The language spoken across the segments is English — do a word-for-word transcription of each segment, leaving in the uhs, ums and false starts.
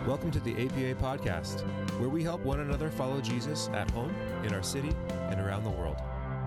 Welcome to the A P A Podcast, where we help one another follow Jesus at home, in our city, and around the world.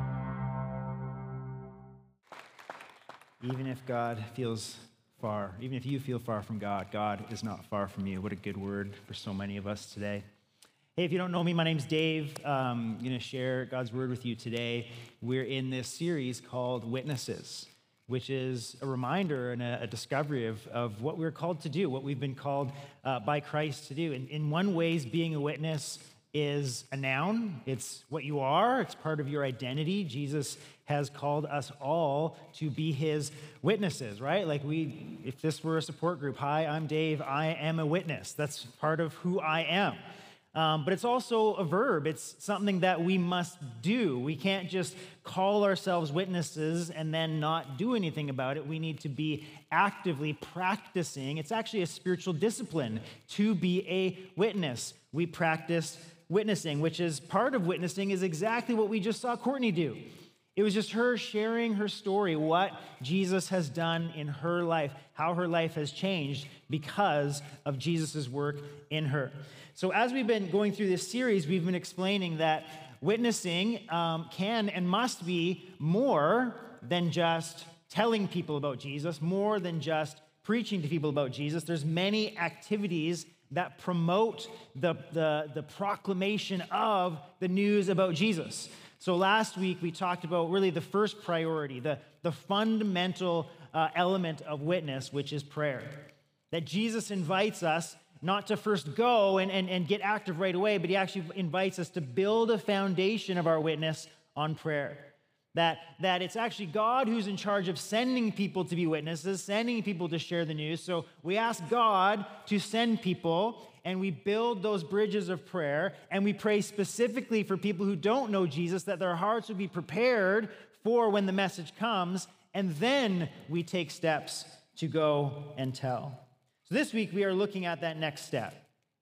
Even if God feels far, even if you feel far from God, God is not far from you. What a good word for so many of us today. Hey, if you don't know me, my name's Dave. Um, I'm going to share God's word with you today. We're in this series called Witnesses, which is a reminder and a, a discovery of, of what we're called to do, what we've been called uh, by Christ to do. And in one ways, being a witness is a noun. It's what you are. It's part of your identity. Jesus has called us all to be his witnesses, right? Like we, if this were a support group, hi, I'm Dave, I am a witness. That's part of who I am. Um, but it's also a verb. It's something that we must do. We can't just call ourselves witnesses and then not do anything about it. We need to be actively practicing. It's actually a spiritual discipline to be a witness. We practice witnessing, which is part of witnessing is exactly what we just saw Courtney do. It was just her sharing her story, what Jesus has done in her life, how her life has changed because of Jesus' work in her. So as we've been going through this series, we've been explaining that witnessing um, can and must be more than just telling people about Jesus, more than just preaching to people about Jesus. There's many activities that promote the, the, the proclamation of the news about Jesus. So last week, we talked about really the first priority, the, the fundamental uh, element of witness, which is prayer. That Jesus invites us not to first go and, and, and get active right away, but he actually invites us to build a foundation of our witness on prayer. That, that it's actually God who's in charge of sending people to be witnesses, sending people to share the news. So we ask God to send people, and we build those bridges of prayer, and we pray specifically for people who don't know Jesus, that their hearts would be prepared for when the message comes, and then we take steps to go and tell. So this week, we are looking at that next step.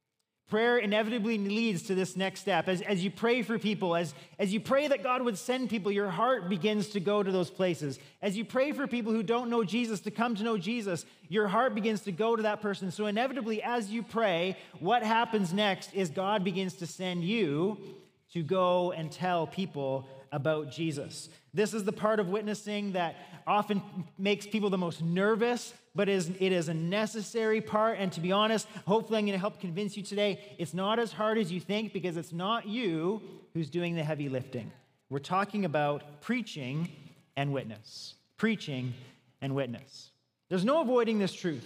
Prayer inevitably leads to this next step. As, as you pray for people, as, as you pray that God would send people, your heart begins to go to those places. As you pray for people who don't know Jesus to come to know Jesus, your heart begins to go to that person. So inevitably, as you pray, what happens next is God begins to send you to go and tell people about Jesus. This is the part of witnessing that often makes people the most nervous, but is, it is a necessary part. And to be honest, hopefully I'm going to help convince you today, it's not as hard as you think because it's not you who's doing the heavy lifting. We're talking about preaching and witness. Preaching and witness. There's no avoiding this truth.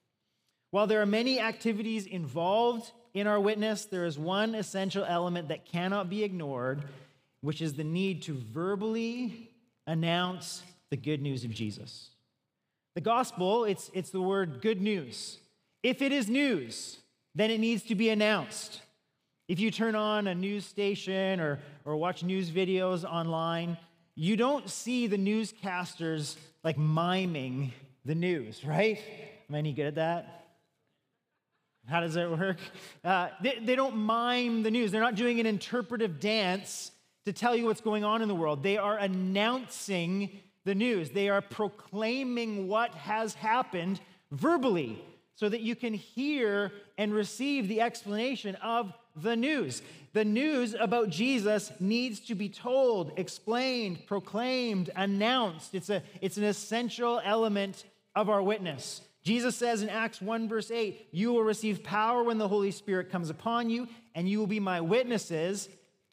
While there are many activities involved in our witness, there is one essential element that cannot be ignored, which is the need to verbally announce the good news of Jesus. The gospel, it's, it's the word good news. If it is news, then it needs to be announced. If you turn on a news station or, or watch news videos online, you don't see the newscasters like miming the news, right? Am I any good at that? How does that work? Uh, they, they don't mime the news. They're not doing an interpretive dance to tell you what's going on in the world. They are announcing the news. They are proclaiming what has happened verbally so that you can hear and receive the explanation of the news. The news about Jesus needs to be told, explained, proclaimed, announced. It's a, it's an essential element of our witness. Jesus says in Acts one verse eight, you will receive power when the Holy Spirit comes upon you, and you will be my witnesses,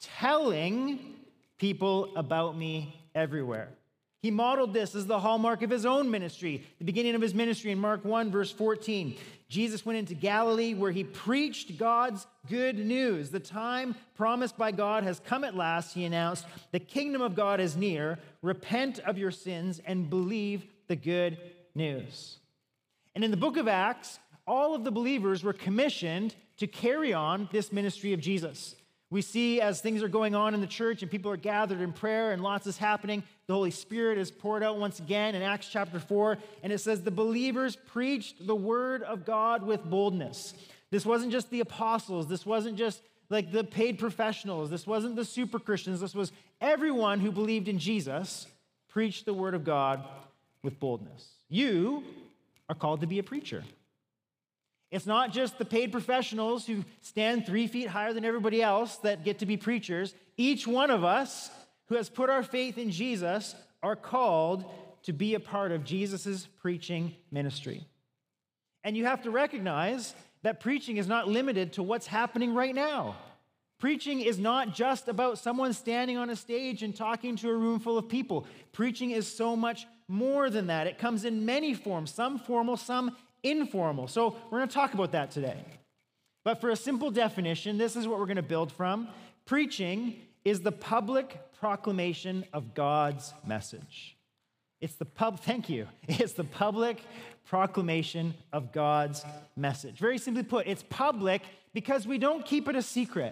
telling people about me everywhere. He modeled this as the hallmark of his own ministry. The beginning of his ministry in Mark one, verse fourteen. Jesus went into Galilee where he preached God's good news. The time promised by God has come at last, he announced. The kingdom of God is near. Repent of your sins and believe the good news. And in the book of Acts, all of the believers were commissioned to carry on this ministry of Jesus. We see as things are going on in the church and people are gathered in prayer and lots is happening, the Holy Spirit is poured out once again in Acts chapter four, and it says the believers preached the word of God with boldness. This wasn't just the apostles. This wasn't just like the paid professionals. This wasn't the super Christians. This was everyone who believed in Jesus preached the word of God with boldness. You are called to be a preacher. It's not just the paid professionals who stand three feet higher than everybody else that get to be preachers. Each one of us who has put our faith in Jesus are called to be a part of Jesus' preaching ministry. And you have to recognize that preaching is not limited to what's happening right now. Preaching is not just about someone standing on a stage and talking to a room full of people. Preaching is so much more than that. It comes in many forms, some formal, some informal. So we're going to talk about that today. But for a simple definition, this is what we're going to build from. Preaching is the public proclamation of God's message. It's the pub, thank you. It's the public proclamation of God's message. Very simply put, it's public because we don't keep it a secret.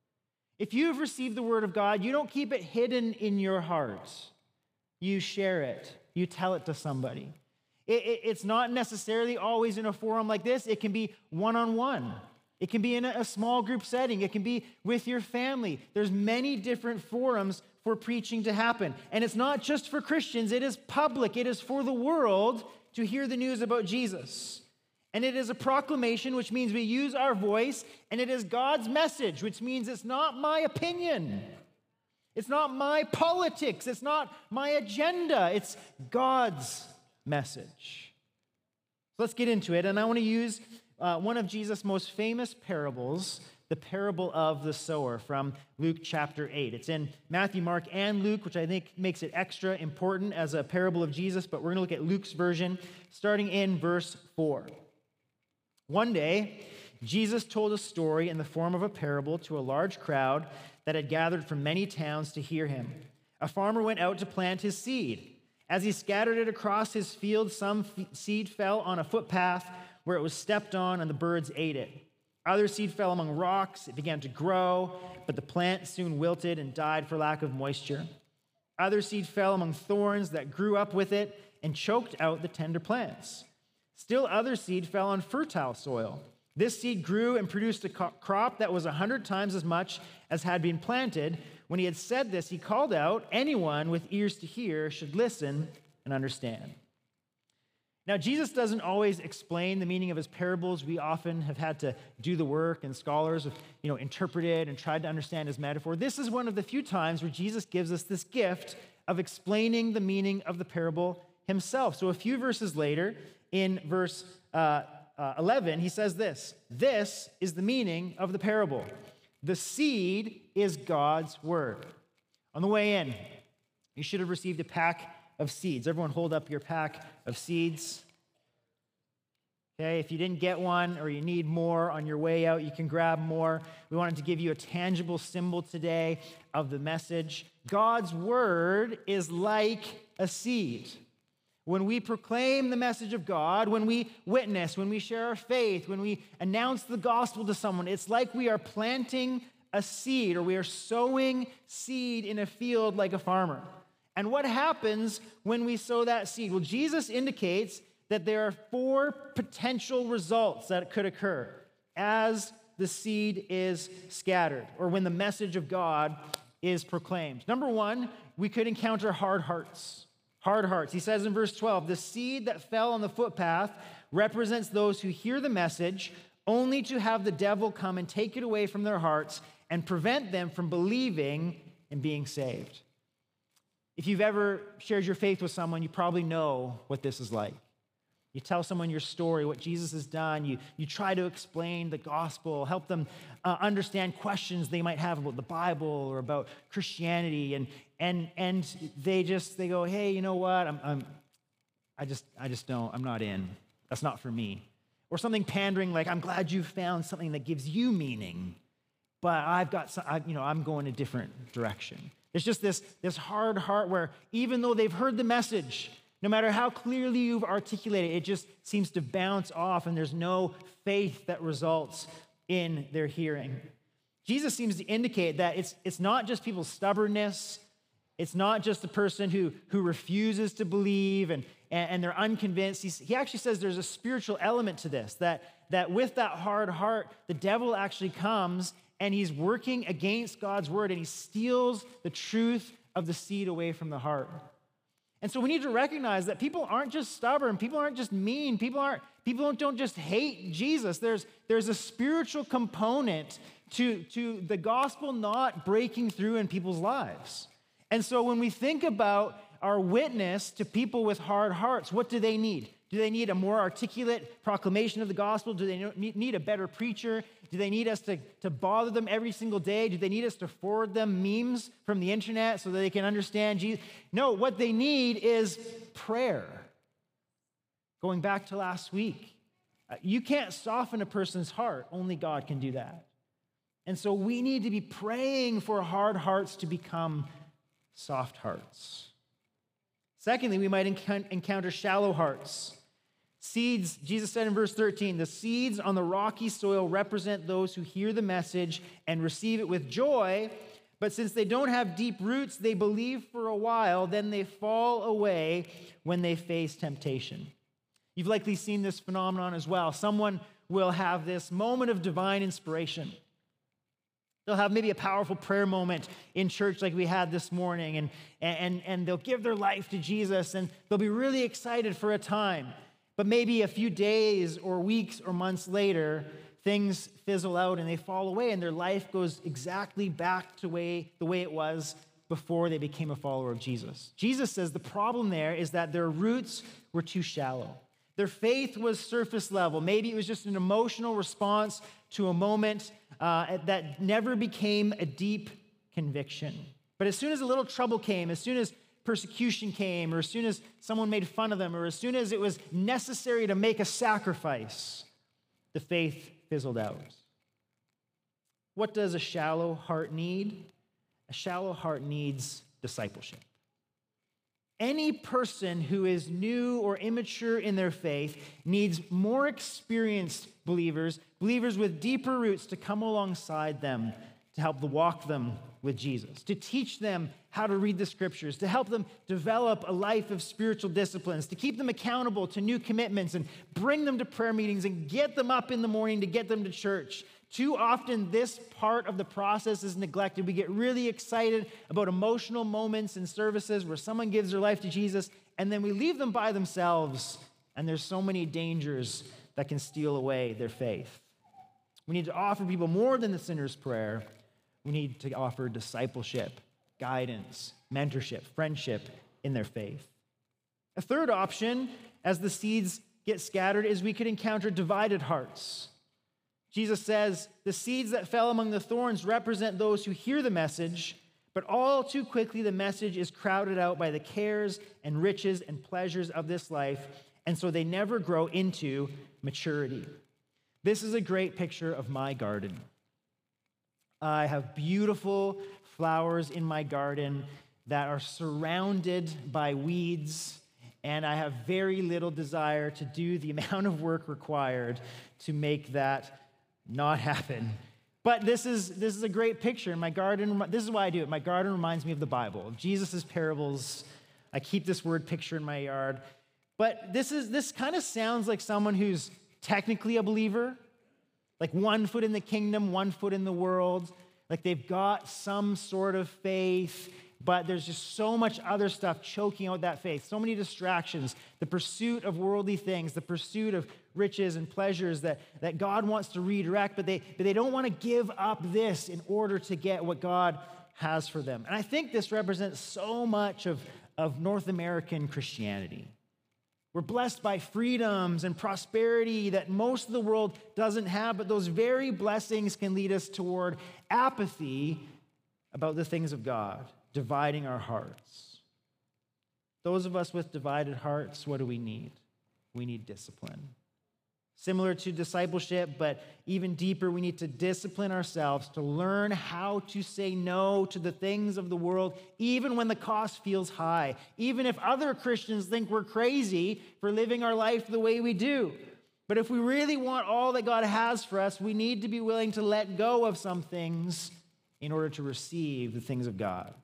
If you've received the word of God, you don't keep it hidden in your heart. You share it. You tell it to somebody. It, it, it's not necessarily always in a forum like this. It can be one-on-one. It can be in a, a small group setting. It can be with your family. There's many different forums for preaching to happen. And it's not just for Christians. It is public. It is for the world to hear the news about Jesus. And it is a proclamation, which means we use our voice, and it is God's message, which means it's not my opinion. It's not my politics. It's not my agenda. It's God's message. So let's get into it. And I want to use uh, one of Jesus' most famous parables, the parable of the sower from Luke chapter eight. It's in Matthew, Mark, and Luke, which I think makes it extra important as a parable of Jesus, but we're going to look at Luke's version, starting in verse four. One day, Jesus told a story in the form of a parable to a large crowd that had gathered from many towns to hear him. A farmer went out to plant his seed. As he scattered it across his field, some f- seed fell on a footpath where it was stepped on and the birds ate it. Other seed fell among rocks. It began to grow, but the plant soon wilted and died for lack of moisture. Other seed fell among thorns that grew up with it and choked out the tender plants. Still other seed fell on fertile soil. This seed grew and produced a crop that was a hundred times as much as had been planted. When he had said this, he called out, "Anyone with ears to hear should listen and understand." Now, Jesus doesn't always explain the meaning of his parables. We often have had to do the work, and scholars have, you know, interpreted and tried to understand his metaphor. This is one of the few times where Jesus gives us this gift of explaining the meaning of the parable himself. So a few verses later, in verse uh, uh, eleven, he says this: "This is the meaning of the parable. The seed is God's word." On the way in, you should have received a pack of seeds. Everyone hold up your pack of seeds. Okay, if you didn't get one or you need more on your way out, you can grab more. We wanted to give you a tangible symbol today of the message. God's word is like a seed. When we proclaim the message of God, when we witness, when we share our faith, when we announce the gospel to someone, it's like we are planting a seed, or we are sowing seed in a field like a farmer. And what happens when we sow that seed? Well, Jesus indicates that there are four potential results that could occur as the seed is scattered, or when the message of God is proclaimed. Number one, we could encounter hard hearts. Hard hearts. He says in verse twelve, "The seed that fell on the footpath represents those who hear the message, only to have the devil come and take it away from their hearts and prevent them from believing and being saved." If you've ever shared your faith with someone, you probably know what this is like. You tell someone your story, what Jesus has done. You, you try to explain the gospel, help them uh, understand questions they might have about the Bible or about Christianity, and and and they just they go, "Hey, you know what? I'm, I'm I just I just don't. I'm not in. That's not for me." Or something pandering like, "I'm glad you found something that gives you meaning, but I've got some, I, you know I'm going a different direction." It's just this this hard heart where even though they've heard the message, no matter how clearly you've articulated it, it just seems to bounce off, and there's no faith that results in their hearing. Jesus seems to indicate that it's, it's not just people's stubbornness. It's not just the person who, who refuses to believe and, and, and they're unconvinced. He's, he actually says there's a spiritual element to this, that, that with that hard heart, the devil actually comes and he's working against God's word, and he steals the truth of the seed away from the heart. And so we need to recognize that people aren't just stubborn. People aren't just mean. People aren't people don't, don't just hate Jesus. There's, there's a spiritual component to, to the gospel not breaking through in people's lives. And so when we think about our witness to people with hard hearts, what do they need? Do they need a more articulate proclamation of the gospel? Do they need a better preacher? Do they need us to, to bother them every single day? Do they need us to forward them memes from the internet so that they can understand Jesus? No, what they need is prayer. Going back to last week, you can't soften a person's heart. Only God can do that. And so we need to be praying for hard hearts to become soft hearts. Secondly, we might encounter shallow hearts. Seeds, Jesus said in verse thirteen, the seeds on the rocky soil represent those who hear the message and receive it with joy, but since they don't have deep roots, they believe for a while, then they fall away when they face temptation. You've likely seen this phenomenon as well. Someone will have this moment of divine inspiration. They'll have maybe a powerful prayer moment in church like we had this morning, and, and, and they'll give their life to Jesus, and they'll be really excited for a time. But maybe a few days or weeks or months later, things fizzle out and they fall away, and their life goes exactly back to way, the way it was before they became a follower of Jesus. Jesus says the problem there is that their roots were too shallow. Their faith was surface level. Maybe it was just an emotional response to a moment uh, that never became a deep conviction. But as soon as a little trouble came, as soon as persecution came, or as soon as someone made fun of them, or as soon as it was necessary to make a sacrifice, the faith fizzled out. What does a shallow heart need? A shallow heart needs discipleship. Any person who is new or immature in their faith needs more experienced believers, believers with deeper roots to come alongside them to help walk them with Jesus, to teach them how to read the scriptures, to help them develop a life of spiritual disciplines, to keep them accountable to new commitments and bring them to prayer meetings and get them up in the morning to get them to church. Too often, this part of the process is neglected. We get really excited about emotional moments in services where someone gives their life to Jesus, and then we leave them by themselves, and there's so many dangers that can steal away their faith. We need to offer people more than the sinner's prayer. We need to offer discipleship, guidance, mentorship, friendship in their faith. A third option, as the seeds get scattered, is we could encounter divided hearts. Jesus says, the seeds that fell among the thorns represent those who hear the message, but all too quickly the message is crowded out by the cares and riches and pleasures of this life, and so they never grow into maturity. This is a great picture of my garden. I have beautiful flowers in my garden that are surrounded by weeds, and I have very little desire to do the amount of work required to make that not happen. But this is this is a great picture. My garden, this is why I do it. My garden reminds me of the Bible, of Jesus' parables. I keep this word picture in my yard. But this is this kind of sounds like someone who's technically a believer, like one foot in the kingdom, one foot in the world. Like they've got some sort of faith, but there's just so much other stuff choking out that faith, so many distractions, the pursuit of worldly things, the pursuit of riches and pleasures that, that God wants to redirect, but they, but they don't want to give up this in order to get what God has for them. And I think this represents so much of, of North American Christianity. We're blessed by freedoms and prosperity that most of the world doesn't have, but those very blessings can lead us toward apathy about the things of God, dividing our hearts. Those of us with divided hearts, what do we need? We need discipline. Similar to discipleship, but even deeper, we need to discipline ourselves to learn how to say no to the things of the world, even when the cost feels high, even if other Christians think we're crazy for living our life the way we do. But if we really want all that God has for us, we need to be willing to let go of some things in order to receive the things of God.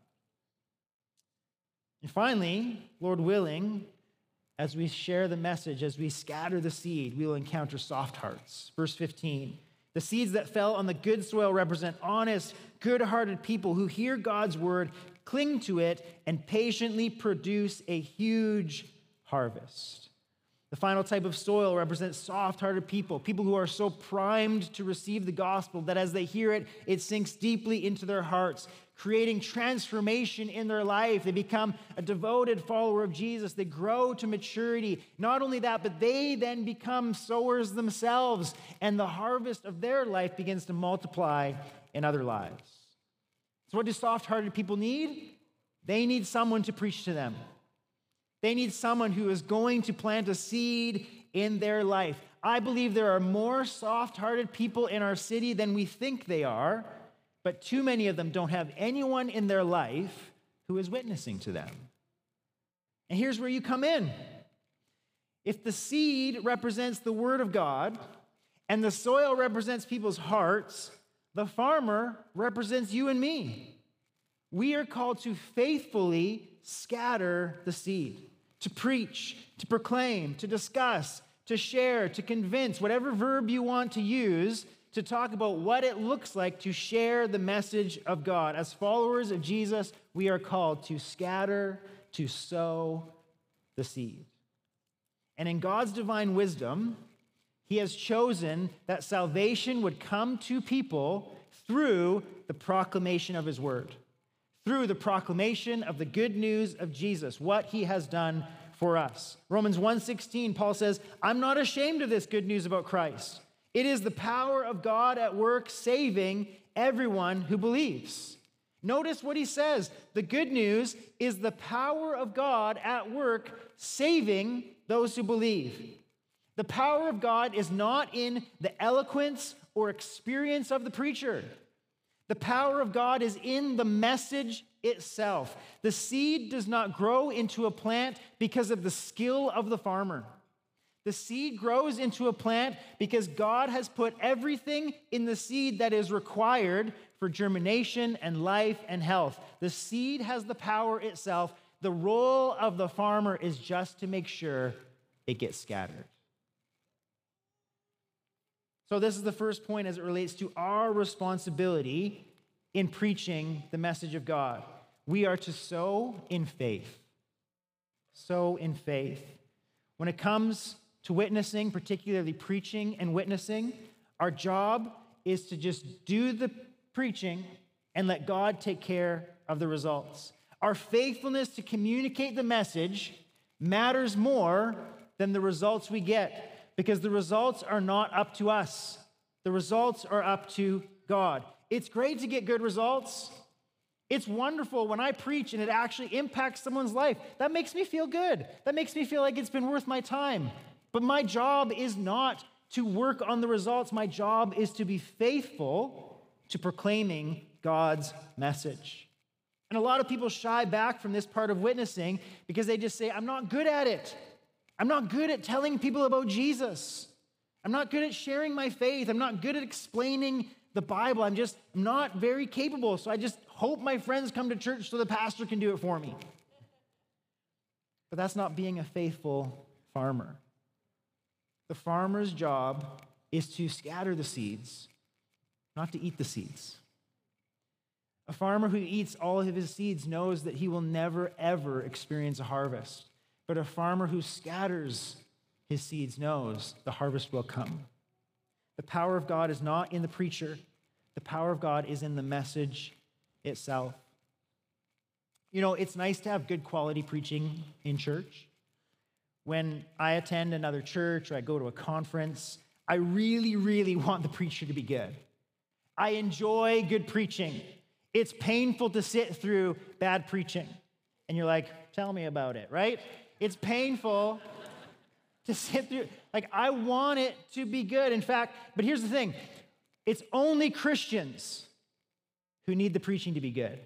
And finally, Lord willing, as we share the message, as we scatter the seed, we will encounter soft hearts. Verse fifteen, the seeds that fell on the good soil represent honest, good-hearted people who hear God's word, cling to it, and patiently produce a huge harvest. The final type of soil represents soft-hearted people, people who are so primed to receive the gospel that as they hear it, it sinks deeply into their hearts, creating transformation in their life. They become a devoted follower of Jesus. They grow to maturity. Not only that, but they then become sowers themselves, and the harvest of their life begins to multiply in other lives. So what do soft-hearted people need? They need someone to preach to them. They need someone who is going to plant a seed in their life. I believe there are more soft-hearted people in our city than we think they are, but too many of them don't have anyone in their life who is witnessing to them. And here's where you come in. If the seed represents the Word of God and the soil represents people's hearts, the farmer represents you and me. We are called to faithfully scatter the seed, to preach, to proclaim, to discuss, to share, to convince, whatever verb you want to use to talk about what it looks like to share the message of God. As followers of Jesus, we are called to scatter, to sow the seed. And in God's divine wisdom, He has chosen that salvation would come to people through the proclamation of His word, through the proclamation of the good news of Jesus, what He has done for us. Romans one sixteen, Paul says, I'm not ashamed of this good news about Christ. It is the power of God at work saving everyone who believes. Notice what he says. The good news is the power of God at work saving those who believe. The power of God is not in the eloquence or experience of the preacher. The power of God is in the message itself. The seed does not grow into a plant because of the skill of the farmer. The seed grows into a plant because God has put everything in the seed that is required for germination and life and health. The seed has the power itself. The role of the farmer is just to make sure it gets scattered. So this is the first point as it relates to our responsibility in preaching the message of God. We are to sow in faith. Sow in faith. When it comes to witnessing, particularly preaching and witnessing, our job is to just do the preaching and let God take care of the results. Our faithfulness to communicate the message matters more than the results we get, because the results are not up to us. The results are up to God. It's great to get good results. It's wonderful when I preach and it actually impacts someone's life. That makes me feel good. That makes me feel like it's been worth my time. But my job is not to work on the results. My job is to be faithful to proclaiming God's message. And a lot of people shy back from this part of witnessing because they just say, I'm not good at it. I'm not good at telling people about Jesus. I'm not good at sharing my faith. I'm not good at explaining the Bible. I'm just I'm not very capable. So I just hope my friends come to church so the pastor can do it for me. But that's not being a faithful farmer. The farmer's job is to scatter the seeds, not to eat the seeds. A farmer who eats all of his seeds knows that he will never, ever experience a harvest. But a farmer who scatters his seeds knows the harvest will come. The power of God is not in the preacher. The power of God is in the message itself. You know, it's nice to have good quality preaching in church. When I attend another church or I go to a conference, I really, really want the preacher to be good. I enjoy good preaching. It's painful to sit through bad preaching. And you're like, tell me about it, right? It's painful to sit through. Like, I want it to be good. In fact, but here's the thing. It's only Christians who need the preaching to be good.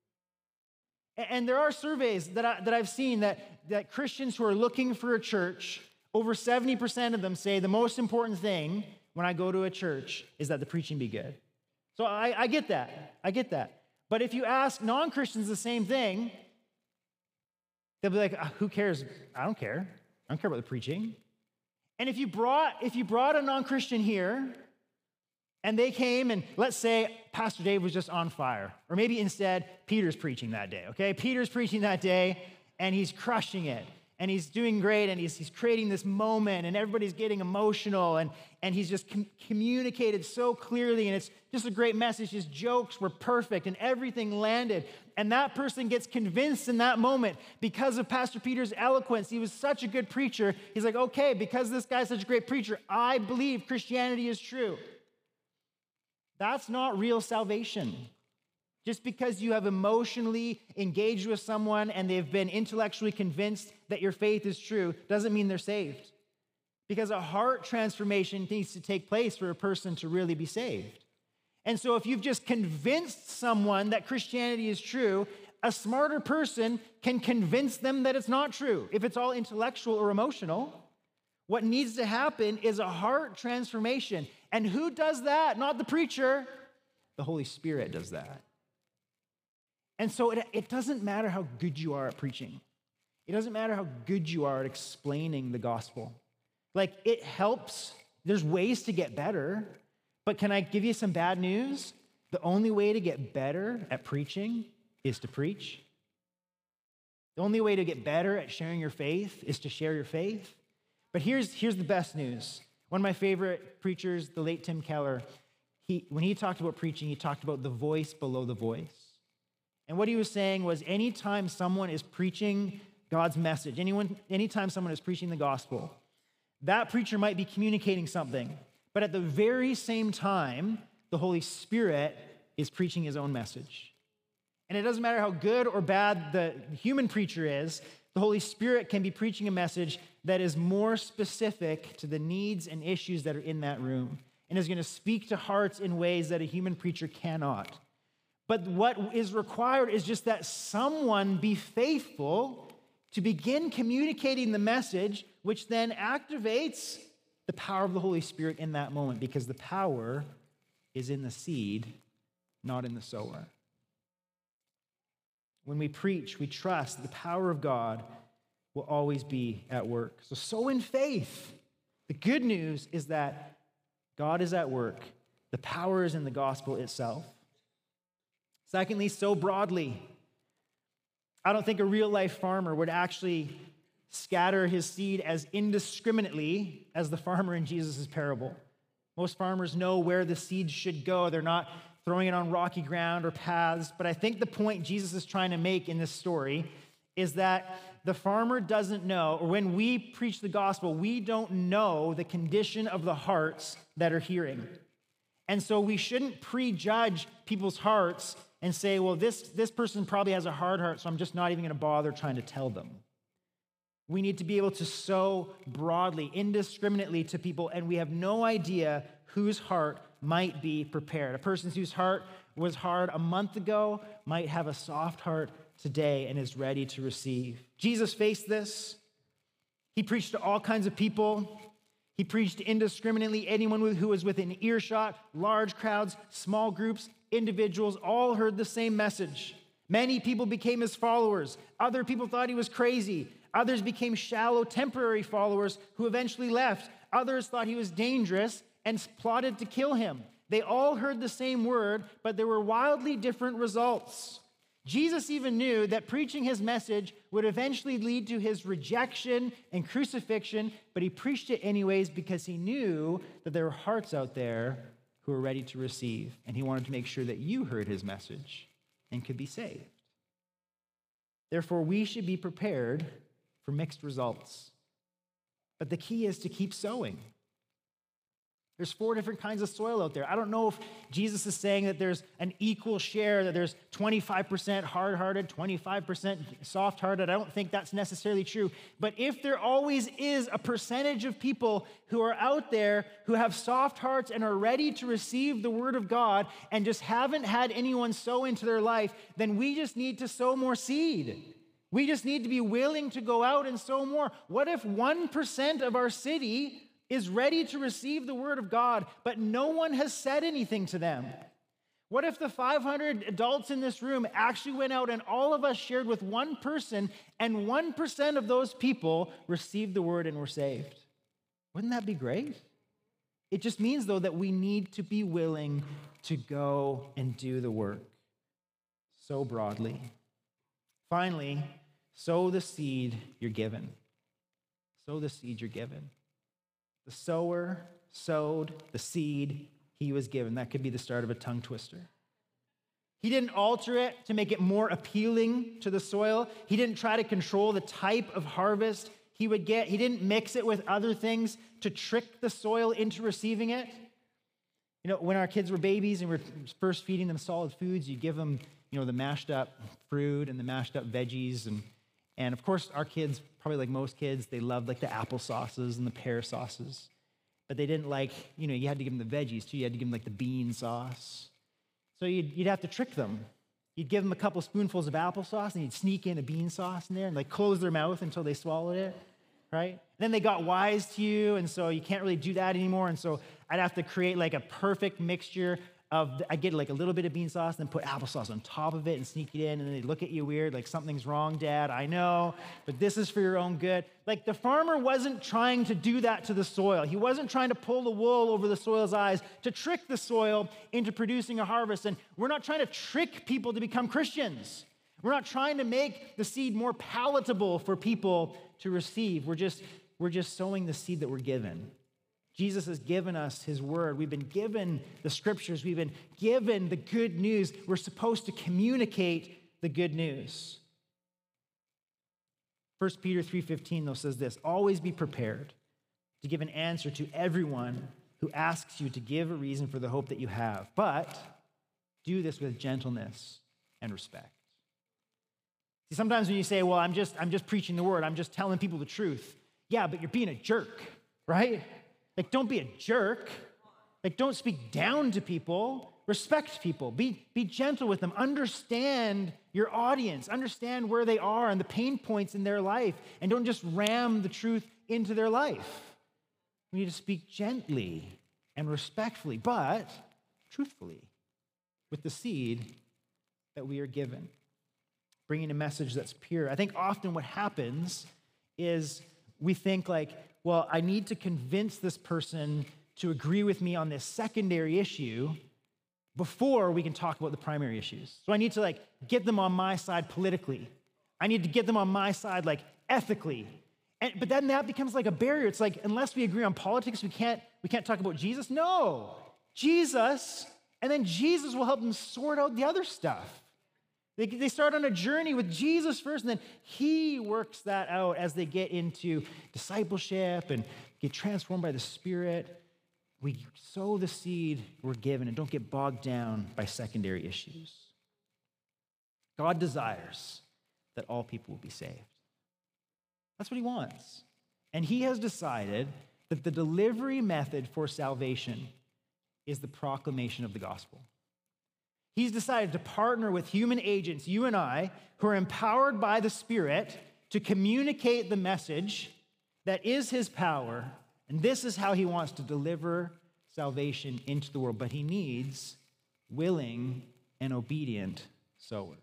And there are surveys that, I, that I've seen that, that Christians who are looking for a church, over seventy percent of them say the most important thing when I go to a church is that the preaching be good. So I, I get that. I get that. But if you ask non-Christians the same thing, they'll be like, who cares? I don't care. I don't care about the preaching. And if you brought if you brought a non-Christian here and they came and let's say Pastor Dave was just on fire, or maybe instead Peter's preaching that day, okay? Peter's preaching that day and he's crushing it. and he's doing great, and he's, he's creating this moment, and everybody's getting emotional, and, and he's just com- communicated so clearly, and it's just a great message. His jokes were perfect, and everything landed. And that person gets convinced in that moment because of Pastor Peter's eloquence. He was such a good preacher. He's like, okay, because this guy's such a great preacher, I believe Christianity is true. That's not real salvation. Just because you have emotionally engaged with someone and they've been intellectually convinced that your faith is true doesn't mean they're saved. Because a heart transformation needs to take place for a person to really be saved. And so if you've just convinced someone that Christianity is true, a smarter person can convince them that it's not true, if it's all intellectual or emotional. What needs to happen is a heart transformation. And who does that? Not the preacher. The Holy Spirit does that. And so it, it doesn't matter how good you are at preaching. It doesn't matter how good you are at explaining the gospel. Like, it helps. There's ways to get better. But can I give you some bad news? The only way to get better at preaching is to preach. The only way to get better at sharing your faith is to share your faith. But here's, here's the best news. One of my favorite preachers, the late Tim Keller, he, when he talked about preaching, he talked about the voice below the voice. And what he was saying was, anytime someone is preaching God's message, anyone, anytime someone is preaching the gospel, that preacher might be communicating something. But at the very same time, the Holy Spirit is preaching his own message. And it doesn't matter how good or bad the human preacher is, the Holy Spirit can be preaching a message that is more specific to the needs and issues that are in that room, and is going to speak to hearts in ways that a human preacher cannot. But what is required is just that someone be faithful to begin communicating the message, which then activates the power of the Holy Spirit in that moment, because the power is in the seed, not in the sower. When we preach, we trust the power of God will always be at work. So sow in faith. The good news is that God is at work. The power is in the gospel itself. Secondly, sow broadly. I don't think a real-life farmer would actually scatter his seed as indiscriminately as the farmer in Jesus' parable. Most farmers know where the seeds should go. They're not throwing it on rocky ground or paths. But I think the point Jesus is trying to make in this story is that the farmer doesn't know, or when we preach the gospel, we don't know the condition of the hearts that are hearing. And so we shouldn't prejudge people's hearts and say, well, this, this person probably has a hard heart, so I'm just not even going to bother trying to tell them. We need to be able to sow broadly, indiscriminately to people, and we have no idea whose heart might be prepared. A person whose heart was hard a month ago might have a soft heart today and is ready to receive. Jesus faced this. He preached to all kinds of people. He preached indiscriminately. Anyone who was within earshot, large crowds, small groups, individuals, all heard the same message. Many people became his followers. Other people thought he was crazy. Others became shallow, temporary followers who eventually left. Others thought he was dangerous and plotted to kill him. They all heard the same word, but there were wildly different results. Jesus even knew that preaching his message would eventually lead to his rejection and crucifixion, but he preached it anyways because he knew that there were hearts out there who were ready to receive, and he wanted to make sure that you heard his message and could be saved. Therefore, we should be prepared for mixed results. But the key is to keep sowing. There's four different kinds of soil out there. I don't know if Jesus is saying that there's an equal share, that there's twenty-five percent hard-hearted, twenty-five percent soft-hearted. I don't think that's necessarily true. But if there always is a percentage of people who are out there who have soft hearts and are ready to receive the word of God and just haven't had anyone sow into their life, then we just need to sow more seed. We just need to be willing to go out and sow more. What if one percent of our city is ready to receive the word of God, but no one has said anything to them? What if the five hundred adults in this room actually went out and all of us shared with one person, and one percent of those people received the word and were saved? Wouldn't that be great? It just means, though, that we need to be willing to go and do the work so broadly. Finally, sow the seed you're given. sow the seed you're given. The sower sowed the seed he was given. That could be the start of a tongue twister. He didn't alter it to make it more appealing to the soil. He didn't try to control the type of harvest he would get. He didn't mix it with other things to trick the soil into receiving it. You know, when our kids were babies and we were first feeding them solid foods, you give them, you know, the mashed up fruit and the mashed up veggies. And, and of course, our kids, probably like most kids, they loved like the apple sauces and the pear sauces. But they didn't like, you know, you had to give them the veggies too. You had to give them like the bean sauce. So you'd, you'd have to trick them. You'd give them a couple spoonfuls of applesauce and you'd sneak in a bean sauce in there and like close their mouth until they swallowed it, right? And then they got wise to you, and so you can't really do that anymore. And so I'd have to create like a perfect mixture of, I'd get like a little bit of bean sauce and then put applesauce on top of it and sneak it in, and then they'd look at you weird, like something's wrong, Dad, I know, but this is for your own good. Like the farmer wasn't trying to do that to the soil. He wasn't trying to pull the wool over the soil's eyes to trick the soil into producing a harvest. And we're not trying to trick people to become Christians. We're not trying to make the seed more palatable for people to receive. We're just, we're just sowing the seed that we're given. Jesus has given us his word. We've been given the scriptures. We've been given the good news. We're supposed to communicate the good news. First Peter three fifteen, though, says this: always be prepared to give an answer to everyone who asks you to give a reason for the hope that you have, but do this with gentleness and respect. See, sometimes when you say, well, I'm just, I'm just preaching the word, I'm just telling people the truth. Yeah, but you're being a jerk, right? Like, don't be a jerk. Like, don't speak down to people. Respect people. Be, be gentle with them. Understand your audience. Understand where they are and the pain points in their life. And don't just ram the truth into their life. We need to speak gently and respectfully, but truthfully, with the seed that we are given. Bringing a message that's pure. I think often what happens is we think like, well, I need to convince this person to agree with me on this secondary issue before we can talk about the primary issues. So I need to like get them on my side politically. I need to get them on my side like ethically. And, but then that becomes like a barrier. It's like, unless we agree on politics, we can't, we can't talk about Jesus. No, Jesus, and then Jesus will help them sort out the other stuff. They, they start on a journey with Jesus first, and then he works that out as they get into discipleship and get transformed by the Spirit. We sow the seed we're given and don't get bogged down by secondary issues. God desires that all people will be saved. That's what he wants. And he has decided that the delivery method for salvation is the proclamation of the gospel. He's decided to partner with human agents, you and I, who are empowered by the Spirit to communicate the message that is his power. And this is how he wants to deliver salvation into the world. But he needs willing and obedient sowers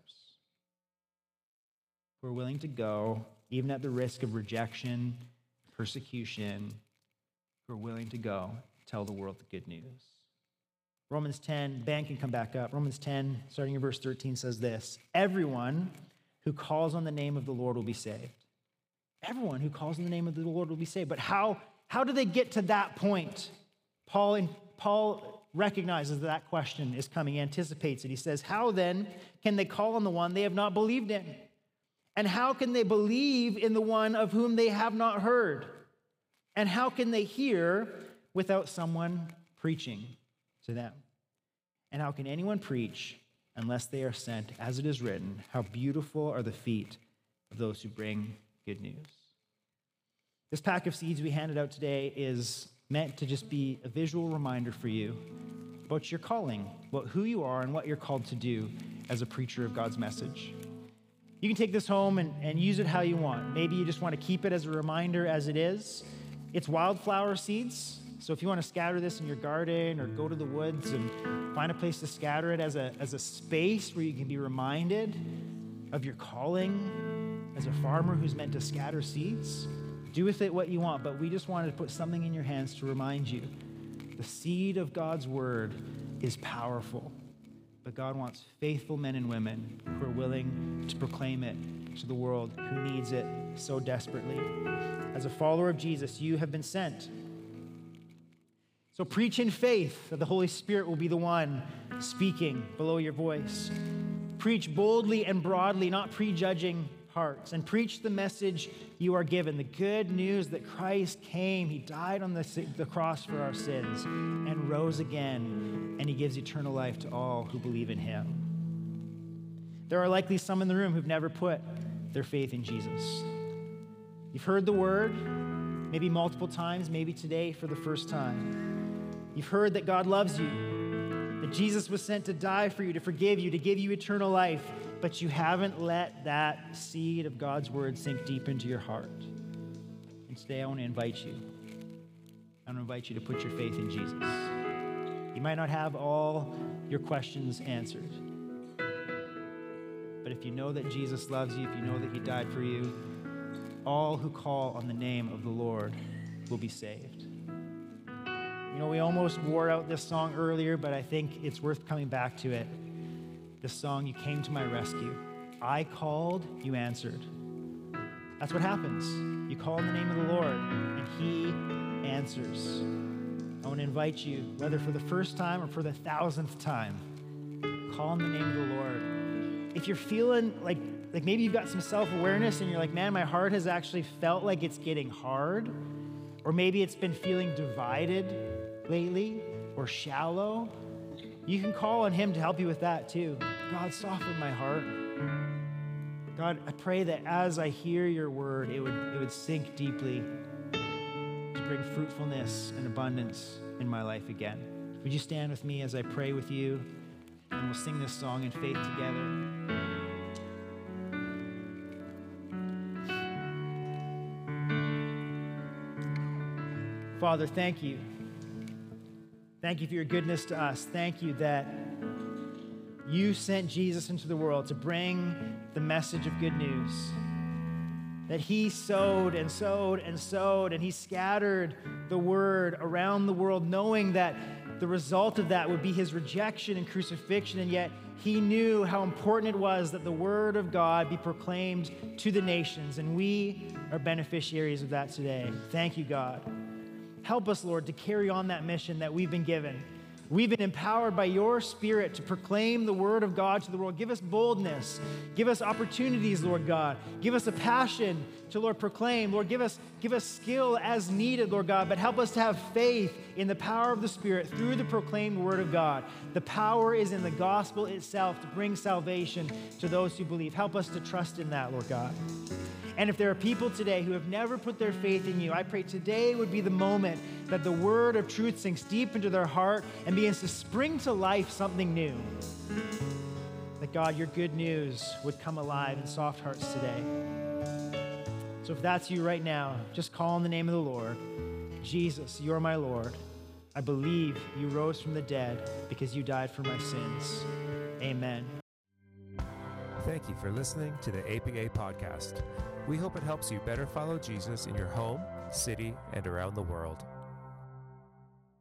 who are willing to go, even at the risk of rejection, persecution, who are willing to go tell the world the good news. Romans ten, Ben can come back up. Romans ten, starting in verse thirteen, says this: everyone who calls on the name of the Lord will be saved. Everyone who calls on the name of the Lord will be saved. But how, how do they get to that point? Paul, in, Paul recognizes that, that question is coming, he anticipates it. He says, how then can they call on the one they have not believed in? And how can they believe in the one of whom they have not heard? And how can they hear without someone preaching to them? And how can anyone preach unless they are sent? As it is written, how beautiful are the feet of those who bring good news. This pack of seeds we handed out today is meant to just be a visual reminder for you about your calling, about who you are and what you're called to do as a preacher of God's message. You can take this home and, and use it how you want. Maybe you just want to keep it as a reminder as it is. It's wildflower seeds. So if you want to scatter this in your garden or go to the woods and find a place to scatter it as a, as a space where you can be reminded of your calling as a farmer who's meant to scatter seeds, do with it what you want. But we just wanted to put something in your hands to remind you the seed of God's word is powerful. but God wants faithful men and women who are willing to proclaim it to the world who needs it so desperately. As a follower of Jesus, you have been sent. So preach in faith that the Holy Spirit will be the one speaking below your voice. Preach boldly and broadly, not prejudging hearts, and preach the message you are given, the good news that Christ came, he died on the, the cross for our sins, and rose again, and he gives eternal life to all who believe in him. There are likely some in the room who've never put their faith in Jesus. You've heard the word, maybe multiple times, maybe today for the first time. You've heard that God loves you, that Jesus was sent to die for you, to forgive you, to give you eternal life, but you haven't let that seed of God's word sink deep into your heart. And today I want to invite you. I want to invite you to put your faith in Jesus. You might not have all your questions answered, but if you know that Jesus loves you, if you know that he died for you, all who call on the name of the Lord will be saved. You know, we almost wore out this song earlier, but I think it's worth coming back to it. This song, You Came to My Rescue. I called, you answered. That's what happens. You call on the name of the Lord, and he answers. I want to invite you, whether for the first time or for the thousandth time, call on the name of the Lord. If you're feeling like, like maybe you've got some self-awareness and you're like, man, my heart has actually felt like it's getting hard, or maybe it's been feeling divided lately or shallow, you can call on him to help you with that too. God, soften my heart. God, I pray that as I hear your word, it would, it would sink deeply to bring fruitfulness and abundance in my life again. Would you stand with me as I pray with you, and we'll sing this song in faith together. Father, thank you. Thank you for your goodness to us. Thank you that you sent Jesus into the world to bring the message of good news. That he sowed and sowed and sowed, and he scattered the word around the world, knowing that the result of that would be his rejection and crucifixion, and yet he knew how important it was that the word of God be proclaimed to the nations, and we are beneficiaries of that today. Thank you, God. Help us, Lord, to carry on that mission that we've been given. We've been empowered by your Spirit to proclaim the word of God to the world. Give us boldness. Give us opportunities, Lord God. Give us a passion to, Lord, proclaim. Lord, give us, give us skill as needed, Lord God, but help us to have faith in the power of the Spirit through the proclaimed word of God. The power is in the gospel itself to bring salvation to those who believe. Help us to trust in that, Lord God. And if there are people today who have never put their faith in you, I pray today would be the moment that the word of truth sinks deep into their heart and begins to spring to life something new. That God, your good news would come alive in soft hearts today. So if that's you right now, just call on the name of the Lord. Jesus, you're my Lord. I believe you rose from the dead because you died for my sins. Amen. Thank you for listening to the A P A podcast. We hope it helps you better follow Jesus in your home, city, and around the world.